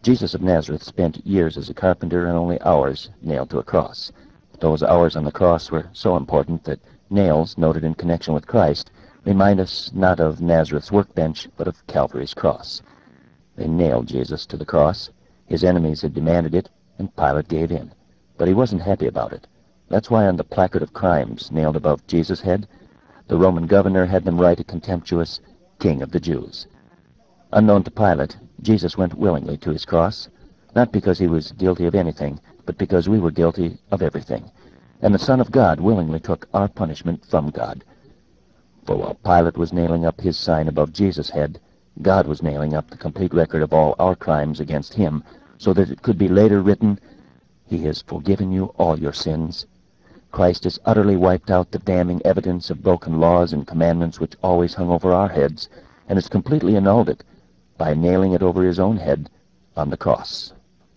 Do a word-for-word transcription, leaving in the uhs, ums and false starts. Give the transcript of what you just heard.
Jesus of Nazareth spent years as a carpenter and only hours nailed to a cross. Those hours on the cross were so important that nails, noted in connection with Christ, remind us not of Nazareth's workbench, but of Calvary's cross. They nailed Jesus to the cross. His enemies had demanded it, and Pilate gave in. But he wasn't happy about it. That's why on the placard of crimes nailed above Jesus' head, the Roman governor had them write a contemptuous King of the Jews. Unknown to Pilate, Jesus went willingly to his cross, not because he was guilty of anything, but because we were guilty of everything. And the Son of God willingly took our punishment from God. For while Pilate was nailing up his sign above Jesus' head, God was nailing up the complete record of all our crimes against him, so that it could be later written, "He has forgiven you all your sins." Christ has utterly wiped out the damning evidence of broken laws and commandments which always hung over our heads, and has completely annulled it by nailing it over his own head on the cross.